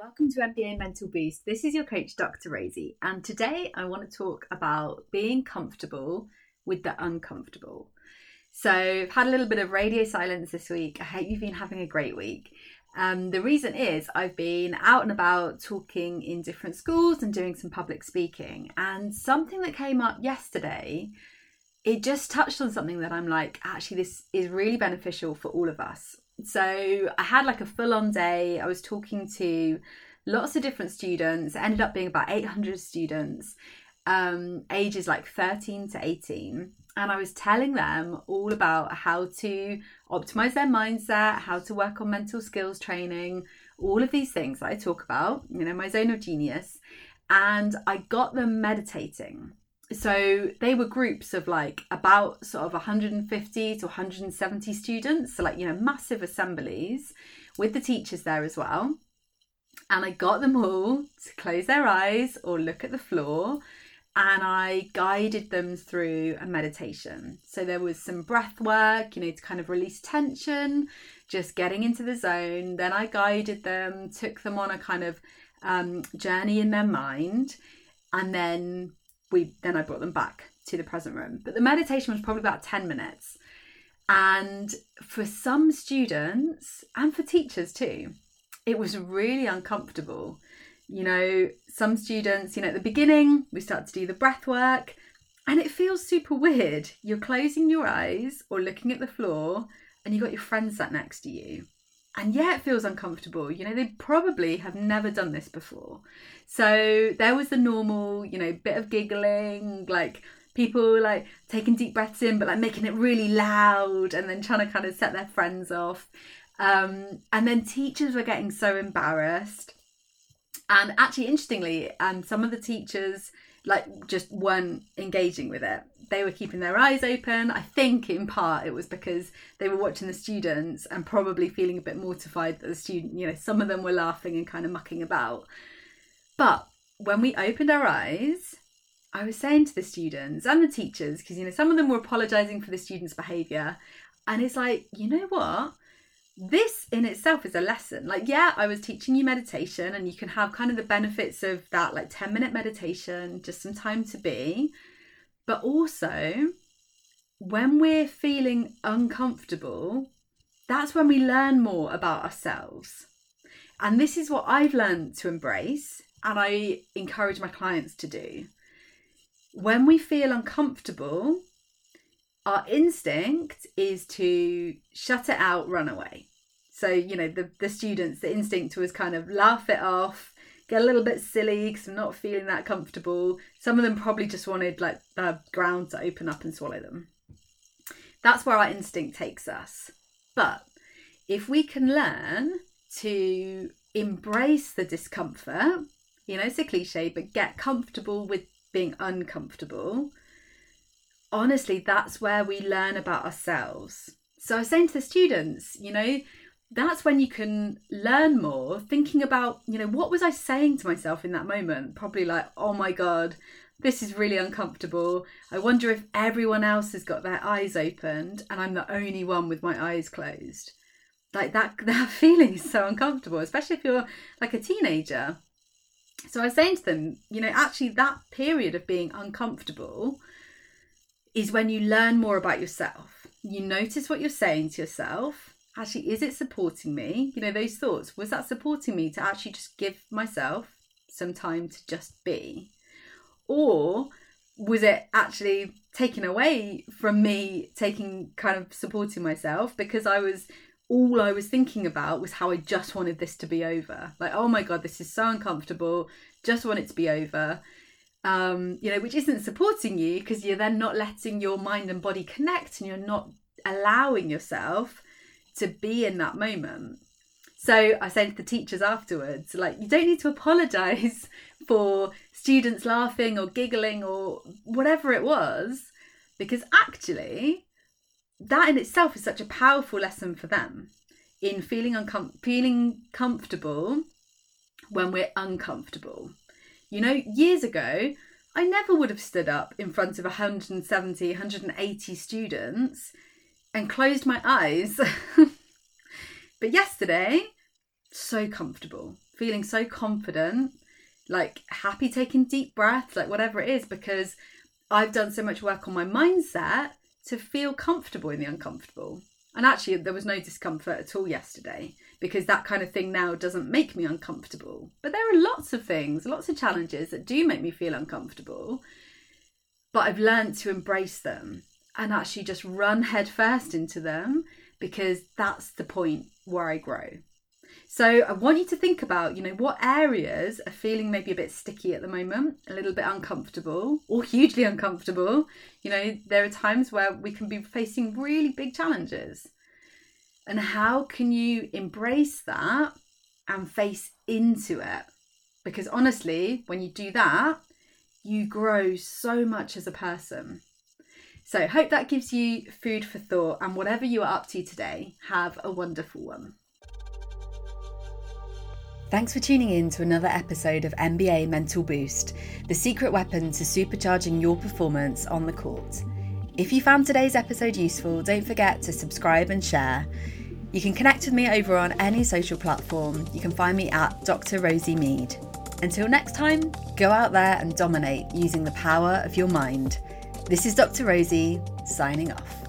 Welcome to MBA Mental Boost. This is your coach, Dr. Rosie, and today I want to talk about being comfortable with the uncomfortable. So I've had a little bit of radio silence this week. I hope you've been having a great week. The reason is I've been out and about talking in different schools and doing some public speaking, and something that came up yesterday, it just touched on something that I'm like, actually, this is really beneficial for all of us. So I had like a full-on day. I was talking to lots of different students. It ended up being about 800 students, ages like 13 to 18. And I was telling them all about how to optimize their mindset, how to work on mental skills training, all of these things that I talk about, my zone of genius. And I got them meditating. So they were groups of like about sort of 150 to 170 students. So massive assemblies with the teachers there as well. And I got them all to close their eyes or look at the floor. And I guided them through a meditation. So there was some breath work, to kind of release tension, just getting into the zone. Then I guided them, took them on a kind of journey in their mind. And then I brought them back to the present room. But the meditation was probably about 10 minutes. And for some students and for teachers too, it was really uncomfortable. Some students, at the beginning, we start to do the breath work and it feels super weird. You're closing your eyes or looking at the floor and you've got your friend sat next to you. And yeah, it feels uncomfortable. They probably have never done this before. So there was the normal, bit of giggling, like people like taking deep breaths in, but like making it really loud and then trying to kind of set their friends off. And then teachers were getting so embarrassed. And actually, interestingly, some of the teachers just weren't engaging with it. They were keeping their eyes open. I think in part it was because they were watching the students and probably feeling a bit mortified that the student, some of them were laughing and kind of mucking about. But when we opened our eyes, I was saying to the students and the teachers, because, some of them were apologizing for the students' behavior. And it's like, you know what? This in itself is a lesson. I was teaching you meditation and you can have kind of the benefits of that, 10-minute meditation, just some time to be. But also, when we're feeling uncomfortable, that's when we learn more about ourselves. And this is what I've learned to embrace and I encourage my clients to do. When we feel uncomfortable, our instinct is to shut it out, run away. So, the students, the instinct was kind of laugh it off, get a little bit silly because I'm not feeling that comfortable. Some of them probably just wanted the ground to open up and swallow them. That's where our instinct takes us. But if we can learn to embrace the discomfort, it's a cliche, but get comfortable with being uncomfortable, honestly, that's where we learn about ourselves. So I was saying to the students, that's when you can learn more, thinking about, what was I saying to myself in that moment? Probably like, oh my God, this is really uncomfortable. I wonder if everyone else has got their eyes opened and I'm the only one with my eyes closed. That feeling is so uncomfortable, especially if you're like a teenager. So I was saying to them, actually that period of being uncomfortable is when you learn more about yourself. You notice what you're saying to yourself. Actually, is it supporting me? Those thoughts, was that supporting me to actually just give myself some time to just be? Or was it actually taken away from me supporting myself because all I was thinking about was how I just wanted this to be over. Oh my God, this is so uncomfortable. Just want it to be over. Which isn't supporting you because you're then not letting your mind and body connect and you're not allowing yourself to be in that moment. So I said to the teachers afterwards, you don't need to apologize for students laughing or giggling or whatever it was, because actually that in itself is such a powerful lesson for them in feeling comfortable when we're uncomfortable. Years ago, I never would have stood up in front of 170, 180 students and closed my eyes. But yesterday, so comfortable, feeling so confident, like happy taking deep breaths, like whatever it is, because I've done so much work on my mindset to feel comfortable in the uncomfortable. And actually, there was no discomfort at all yesterday, because that kind of thing now doesn't make me uncomfortable. But there are lots of things, lots of challenges that do make me feel uncomfortable, but I've learned to embrace them and actually just run headfirst into them, because that's the point where I grow. So I want you to think about, what areas are feeling maybe a bit sticky at the moment, a little bit uncomfortable or hugely uncomfortable. There are times where we can be facing really big challenges. And how can you embrace that and face into it? Because honestly, when you do that, you grow so much as a person. So I hope that gives you food for thought, and whatever you are up to today, have a wonderful one. Thanks for tuning in to another episode of NBA Mental Boost, the secret weapon to supercharging your performance on the court. If you found today's episode useful, don't forget to subscribe and share. You can connect with me over on any social platform. You can find me at Dr. Rosie Mead. Until next time, go out there and dominate using the power of your mind. This is Dr. Rosie, signing off.